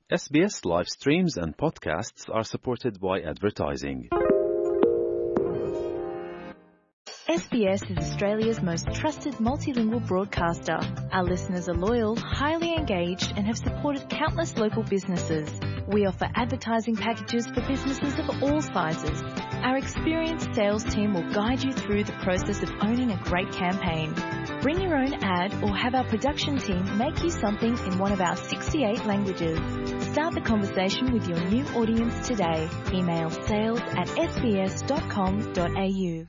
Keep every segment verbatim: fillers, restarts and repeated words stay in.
S B S live streams and podcasts are supported by advertising. S B S is Australia's most trusted multilingual broadcaster. Our listeners are loyal, highly engaged, and have supported countless local businesses. We offer advertising packages for businesses of all sizes. Our experienced sales team will guide you through the process of owning a great campaign. Bring your own ad or have our production team make you something in one of our sixty-eight languages. Start the conversation with your new audience today. Email sales at s b s dot com dot a u.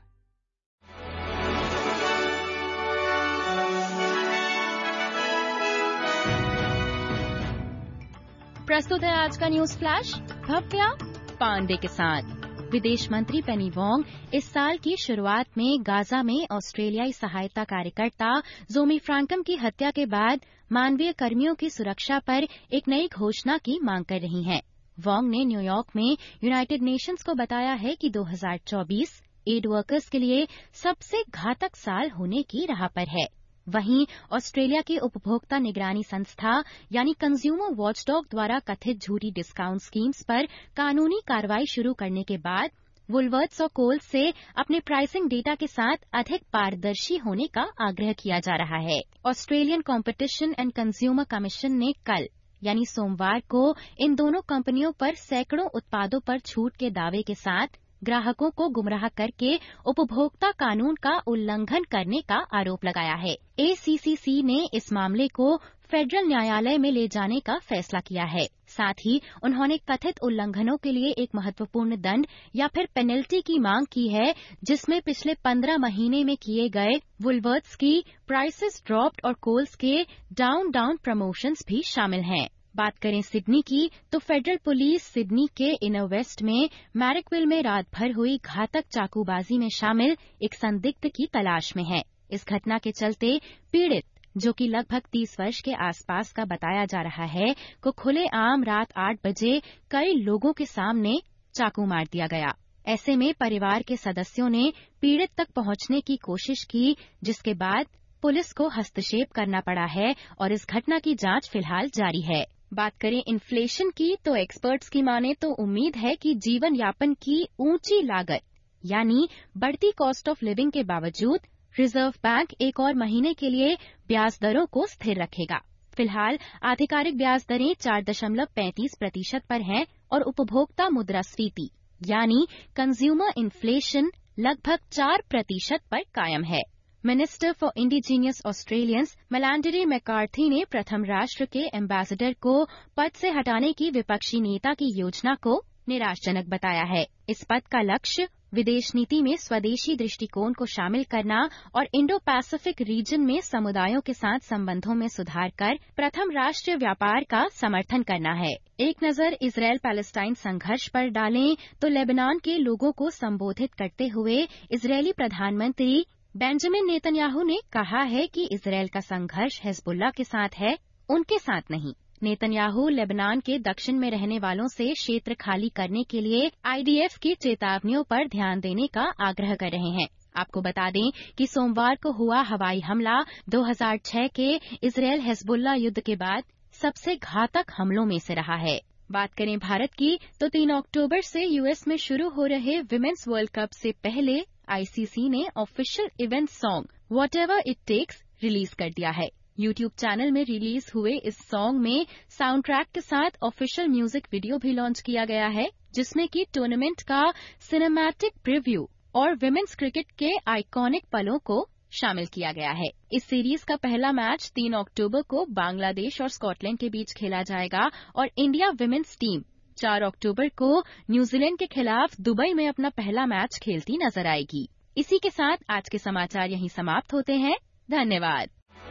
प्रस्तुत है आज का news flash Bhavya Pandey के साथ। विदेश मंत्री पेनी Wong इस साल की शुरुआत में गाजा में ऑस्ट्रेलियाई सहायता कार्यकर्ता जोमी फ्रैंकम की हत्या के बाद मानवीय कर्मियों की सुरक्षा पर एक नई घोषणा की मांग कर रही हैं। वोंग ने न्यूयॉर्क में यूनाइटेड नेशंस को बताया है कि दो हज़ार चौबीस एड वर्कर्स के लिए सबसे घातक साल होने की राह पर है। वहीं ऑस्ट्रेलिया की उपभोक्ता निगरानी संस्था यानी कंज्यूमर वॉचडॉग द्वारा कथित झूठी डिस्काउंट स्कीम्स पर कानूनी कार्रवाई शुरू करने के बाद वुलवर्थ्स और कोल्स से अपने प्राइसिंग डेटा के साथ अधिक पारदर्शी होने का आग्रह किया जा रहा है। Australian competition and consumer commission ने कल यानी सोमवार को इन दोनों कंपनियों पर सैकड़ों उत्पादों पर छूट के दावे के साथ ग्राहकों को गुमराह करके उपभोक्ता कानून का उल्लंघन करने का आरोप लगाया है। ए सी सी सी ने इस मामले को फेडरल न्यायालय में ले जाने का फैसला किया है। साथ ही उन्होंने कथित उल्लंघनों के लिए एक महत्वपूर्ण दंड या फिर पेनल्टी की मांग की है, जिसमें पिछले पंद्रह महीने में किए गए वुलवर्थ्स की प्राइसेस ड्रॉप्ड और कोल्स के डाउन डाउन प्रमोशंस भी शामिल हैं। बात करें सिडनी की तो फेडरल पुलिस सिडनी के इनर वेस्ट में मैरिकविल में रात भर हुई घातक चाकूबाजी में शामिल एक संदिग्ध की तलाश में है। इस घटना के चलते पीड़ित, जो कि लगभग तीस वर्ष के आसपास का बताया जा रहा है, को खुलेआम रात आठ बजे कई लोगों के सामने चाकू मार दिया गया। ऐसे में परिवार के सदस्यों ने पीड़ित तक पहुंचने की कोशिश की, जिसके बाद पुलिस को हस्तक्षेप करना पड़ा है और इस घटना की जांच फिलहाल जारी है। बात करें इन्फ्लेशन की तो एक्सपर्ट्स की माने तो उम्मीद है कि जीवन यापन की ऊंची लागत यानी बढ़ती कॉस्ट ऑफ लिविंग के बावजूद रिजर्व बैंक एक और महीने के लिए ब्याज दरों को स्थिर रखेगा। फिलहाल आधिकारिक ब्याज दरें चार दशमलव पैंतीस प्रतिशत पर हैं और उपभोक्ता मुद्रास्फीति यानी कंज्यूमर इन्फ्लेशन लगभग चार प्रतिशत पर कायम है। Minister for indigenous Australians Malarndirri McCarthy ने प्रथम राष्ट्र के एम्बेसडर को पद से हटाने की विपक्षी नेता की योजना को निराशाजनक बताया है। इस पद का लक्ष्य विदेश नीति में स्वदेशी दृष्टिकोण को शामिल करना और इंडो पैसिफिक रीजन में समुदायों के साथ संबंधों में सुधार कर प्रथम राष्ट्रीय व्यापार का समर्थन करना है। एक नजर इजरायल पैलेस्टाइन संघर्ष पर डालें तो लेबनान के लोगों को संबोधित करते हुए इजरायली प्रधानमंत्री बेंजामिन नेतन्याहू ने कहा है कि इजरायल का संघर्ष हिजबुल्लाह के साथ है, उनके साथ नहीं। नेतन्याहू लेबनान के दक्षिण में रहने वालों से क्षेत्र खाली करने के लिए आई डी एफ की चेतावनियों पर ध्यान देने का आग्रह कर रहे हैं। आपको बता दें कि सोमवार को हुआ हवाई हमला दो हज़ार छह के इजरायल हिजबुल्लाह युद्ध के बाद सबसे घातक हमलों में से रहा है। बात करें भारत की तो तीन अक्टूबर से यूएस में शुरू हो रहे विमेन्स वर्ल्ड कप से पहले आई सी सी ने official event song whatever it takes release कर दिया है। यूट्यूब चैनल में रिलीज हुए इस सॉन्ग में साउंड ट्रैक के साथ ऑफिशियल म्यूजिक वीडियो भी लॉन्च किया गया है, जिसमें कि टूर्नामेंट का सिनेमैटिक प्रीव्यू और विमेन्स क्रिकेट के आइकॉनिक पलों को शामिल किया गया है। इस सीरीज का पहला मैच तीन अक्टूबर को बांग्लादेश और स्कॉटलैंड के बीच खेला जाएगा और इंडिया विमेन्स टीम चार अक्टूबर को न्यूजीलैंड के खिलाफ दुबई में अपना पहला मैच खेलती नजर आएगी। इसी के साथ आज के समाचार यहीं समाप्त होते हैं। धन्यवाद।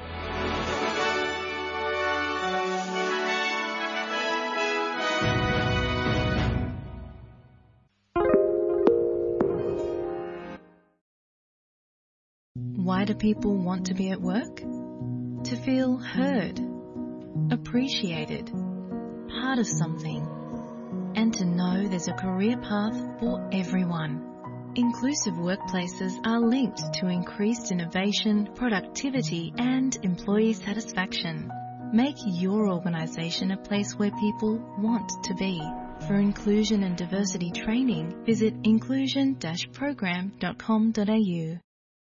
Why do people want to be at work? To feel heard, appreciated, part of something, and to know there's a career path for everyone. Inclusive workplaces are linked to increased innovation, productivity, and employee satisfaction. Make your organisation a place where people want to be. For inclusion and diversity training, visit inclusion dash program dot com dot a u.